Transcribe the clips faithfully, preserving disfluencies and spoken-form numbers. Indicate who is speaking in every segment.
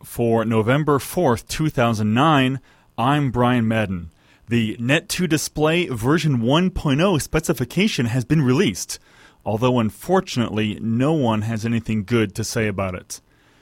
Speaker 1: for November fourth, two thousand nine. I'm Brian Madden. The Net two Display version one point oh specification has been released, although unfortunately no one has anything good to say about it.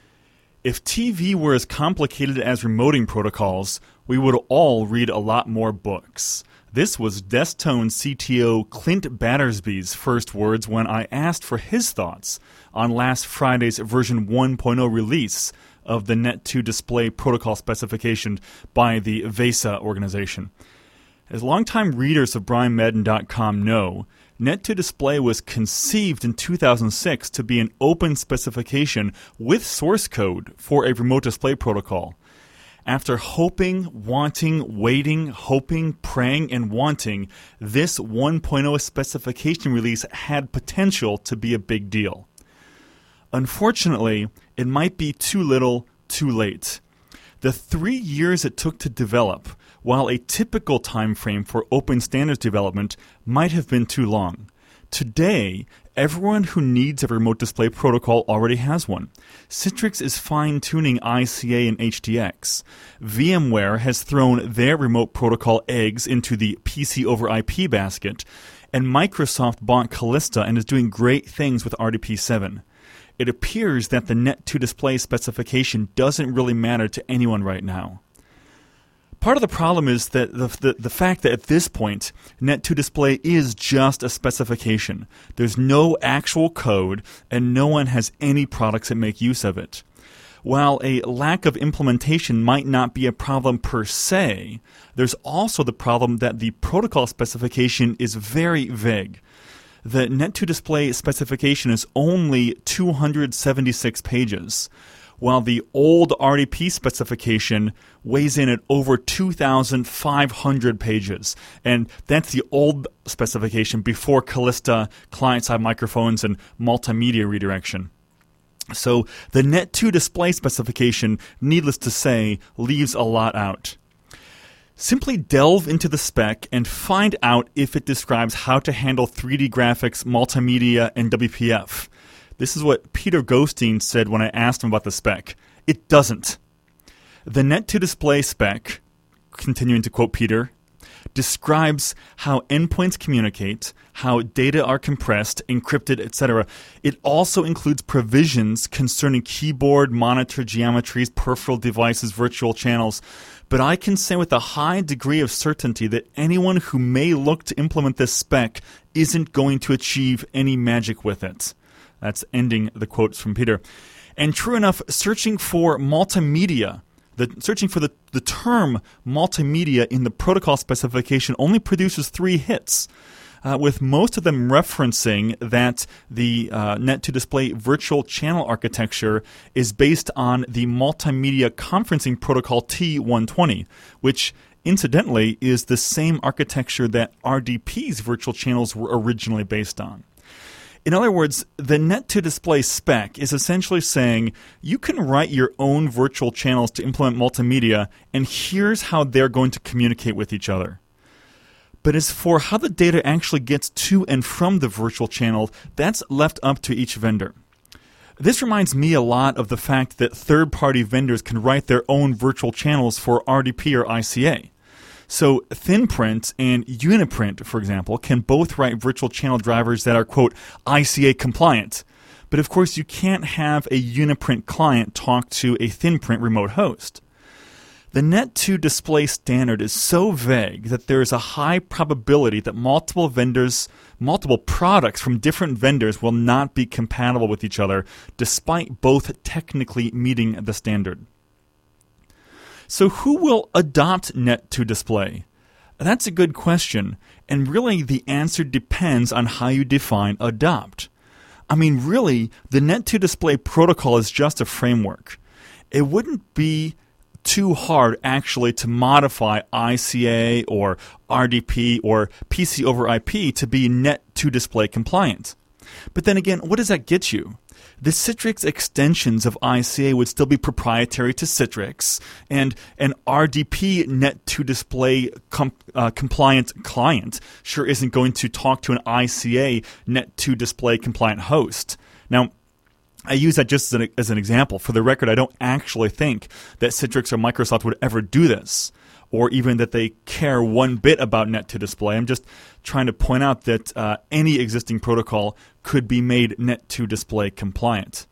Speaker 1: If T V were as complicated as remoting protocols, we would all read a lot more books. This was Destone C T O Clint Battersby's first words when I asked for his thoughts on last Friday's version one point oh release of the Net two Display protocol specification by the VESA organization. As longtime readers of Brian Madden dot com know, Net two Display was conceived in two thousand six to be an open specification with source code for a remote display protocol. After hoping, wanting, waiting, hoping, praying, and wanting, this one point oh specification release had potential to be a big deal. Unfortunately, it might be too little, too late. The three years it took to develop, while a typical time frame for open standards development, might have been too long. Today, everyone who needs a remote display protocol already has one. Citrix is fine-tuning I C A and H D X. VMware has thrown their remote protocol eggs into the P C over I P basket, and Microsoft bought Callista and is doing great things with R D P seven. It appears that the Net two Display specification doesn't really matter to anyone right now. Part of the problem is that the, the, the fact that at this point, Net two Display is just a specification. There's no actual code, and no one has any products that make use of it. While a lack of implementation might not be a problem per se, there's also the problem that the protocol specification is very vague. The Net two Display specification is only two hundred seventy-six pages, while the old R D P specification weighs in at over two thousand five hundred pages. And that's the old specification before Callista, client-side microphones, and multimedia redirection. So the Net two Display specification, needless to say, leaves a lot out. Simply delve into the spec and find out if it describes how to handle three D graphics, multimedia, and W P F. This is what Peter Gostein said when I asked him about the spec. It doesn't. The Net two Display spec, continuing to quote Peter, describes how endpoints communicate, how data are compressed, encrypted, et cetera. It also includes provisions concerning keyboard, monitor geometries, peripheral devices, virtual channels. But I can say with a high degree of certainty that anyone who may look to implement this spec isn't going to achieve any magic with it. That's ending the quotes from Peter. And true enough, searching for multimedia, the, searching for the, the term multimedia in the protocol specification only produces three hits, uh, with most of them referencing that the uh, Net two Display virtual channel architecture is based on the multimedia conferencing protocol T one twenty, which incidentally is the same architecture that R D P's virtual channels were originally based on. In other words, the Net two Display spec is essentially saying you can write your own virtual channels to implement multimedia, and here's how they're going to communicate with each other. But as for how the data actually gets to and from the virtual channel, that's left up to each vendor. This reminds me a lot of the fact that third-party vendors can write their own virtual channels for R D P or I C A. So ThinPrint and Uniprint, for example, can both write virtual channel drivers that are, quote, I C A compliant. But of course, you can't have a Uniprint client talk to a ThinPrint remote host. The Net two Display standard is so vague that there is a high probability that multiple vendors, multiple products from different vendors will not be compatible with each other, despite both technically meeting the standard. So who will adopt Net two Display? That's a good question, and really the answer depends on how you define adopt. I mean, really, the Net two Display protocol is just a framework. It wouldn't be too hard, actually, to modify I C A or R D P or P C over I P to be Net two Display compliant. But then again, what does that get you? The Citrix extensions of I C A would still be proprietary to Citrix, and an R D P Net two Display com- uh, compliant client sure isn't going to talk to an I C A Net two Display compliant host. Now, I use that just as an, as an example. For the record, I don't actually think that Citrix or Microsoft would ever do this, or even that they care one bit about Net to Display. I'm just trying to point out that uh, any existing protocol could be made Net to Display compliant.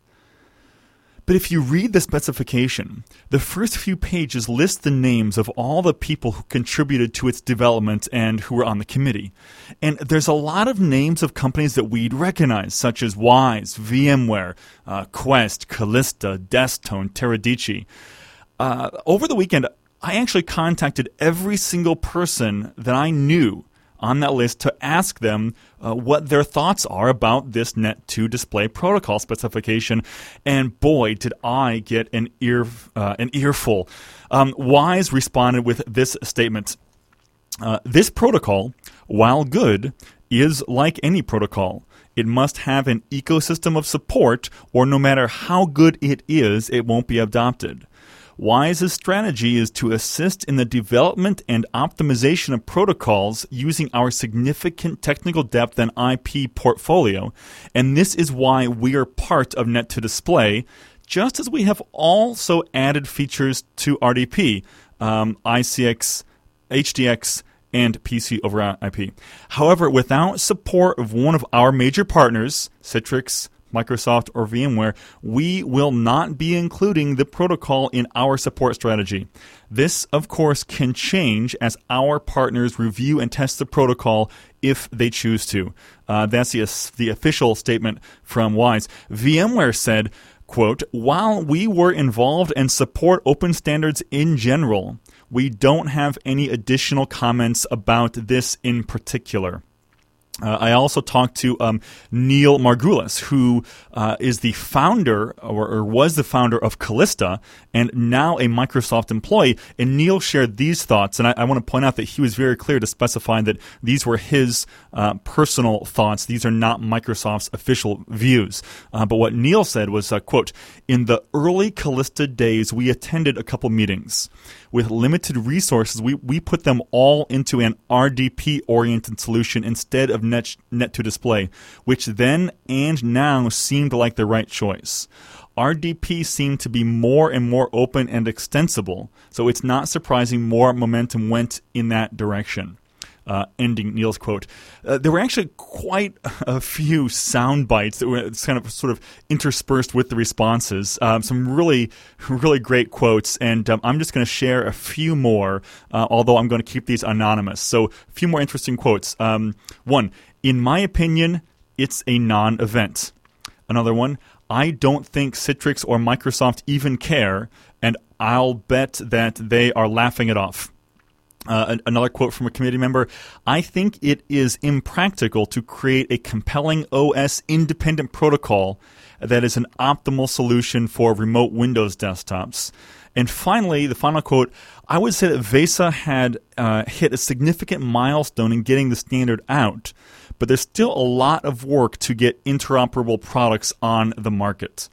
Speaker 1: But if you read the specification, the first few pages list the names of all the people who contributed to its development and who were on the committee. And there's a lot of names of companies that we'd recognize, such as Wyse, VMware, uh, Quest, Callista, Destone, Teradici. Uh, over the weekend, I actually contacted every single person that I knew on that list to ask them uh, what their thoughts are about this Net to Display protocol specification, and boy, did I get an ear uh, an earful. Um, Wyse responded with this statement: uh, "This protocol, while good, is like any protocol. It must have an ecosystem of support, or no matter how good it is, it won't be adopted. Wyse's strategy is to assist in the development and optimization of protocols using our significant technical depth and I P portfolio, and this is why we are part of Net to Display, just as we have also added features to R D P, um, I C X, H D X, and P C over I P. However, without support of one of our major partners, Citrix, Microsoft, or VMware, we will not be including the protocol in our support strategy. This, of course, can change as our partners review and test the protocol if they choose to." Uh, that's the, the official statement from Wyse. VMware said, quote, "While we were involved and support open standards in general, we don't have any additional comments about this in particular." Uh, I also talked to um, Neil Margulis, who uh, is the founder, or, or was the founder of Callista, and now a Microsoft employee. And Neil shared these thoughts, and I, I want to point out that he was very clear to specify that these were his uh, personal thoughts. These are not Microsoft's official views. Uh, but what Neil said was, uh, quote, "In the early Callista days, we attended a couple meetings. With limited resources, we, we put them all into an R D P-oriented solution instead of Net, Net to Display, which then and now seemed like the right choice. R D P seemed to be more and more open and extensible, so it's not surprising more momentum went in that direction." Uh, ending Neil's quote. Uh, there were actually quite a few sound bites that were kind of sort of interspersed with the responses. Um, some really, really great quotes, and um, I'm just going to share a few more, uh, although I'm going to keep these anonymous. So a few more interesting quotes. Um, one, "In my opinion, it's a non-event." Another one, "I don't think Citrix or Microsoft even care, and I'll bet that they are laughing it off." Uh, another quote from a committee member, "I think it is impractical to create a compelling O S-independent protocol that is an optimal solution for remote Windows desktops." And finally, the final quote, "I would say that VESA had uh, hit a significant milestone in getting the standard out, but there's still a lot of work to get interoperable products on the market."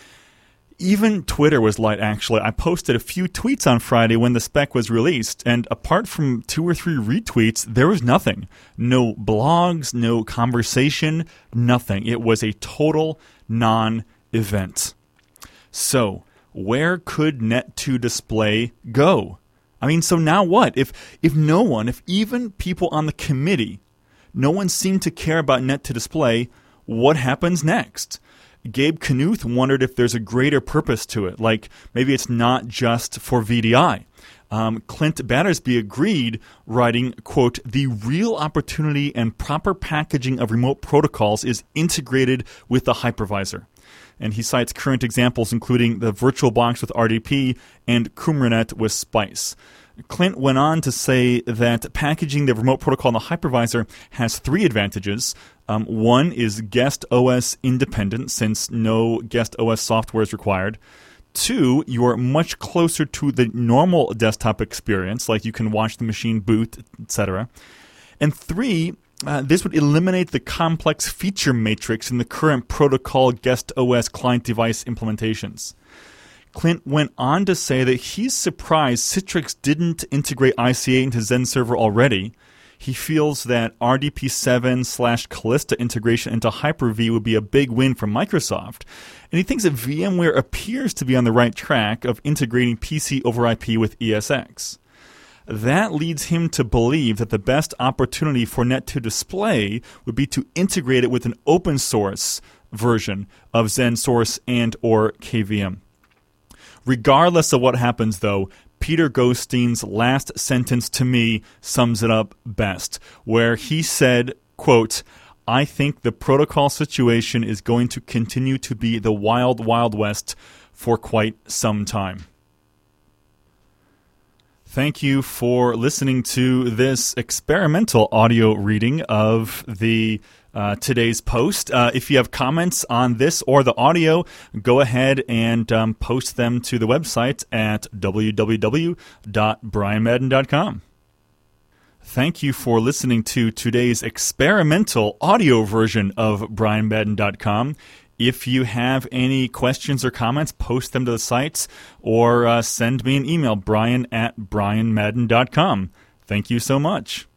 Speaker 1: Even Twitter was light, actually. I posted a few tweets on Friday when the spec was released, and apart from two or three retweets, there was nothing. No blogs, no conversation, nothing. It was a total non-event. So, where could Net to Display go? I mean, so now what? If if no one, if even people on the committee, no one seemed to care about Net to Display, what happens next? Gabe Knuth wondered if there's a greater purpose to it, like maybe it's not just for V D I. Um, Clint Battersby agreed, writing, quote, "The real opportunity and proper packaging of remote protocols is integrated with the hypervisor." And he cites current examples including the VirtualBox with R D P and Qumranet with Spice. Clint went on to say that packaging the remote protocol in the hypervisor has three advantages. Um, one is guest O S independent, since no guest O S software is required. Two, you're much closer to the normal desktop experience, like you can watch the machine boot, et cetera. And three, uh, this would eliminate the complex feature matrix in the current protocol guest O S client device implementations. Clint went on to say that he's surprised Citrix didn't integrate I C A into Zen Server already. He feels that R D P seven slash Callista integration into Hyper-V would be a big win for Microsoft. And he thinks that VMware appears to be on the right track of integrating P C over I P with E S X. That leads him to believe that the best opportunity for Net two Display would be to integrate it with an open source version of XenSource and or K V M. Regardless of what happens, though, Peter Ghostein's last sentence to me sums it up best, where he said, quote, "I think the protocol situation is going to continue to be the wild, wild west for quite some time." Thank you for listening to this experimental audio reading of the uh, today's post. Uh, if you have comments on this or the audio, go ahead and um, post them to the website at w w w dot brian madden dot com. Thank you for listening to today's experimental audio version of brian madden dot com. If you have any questions or comments, post them to the sites or uh, send me an email, brian at brian madden dot com. Thank you so much.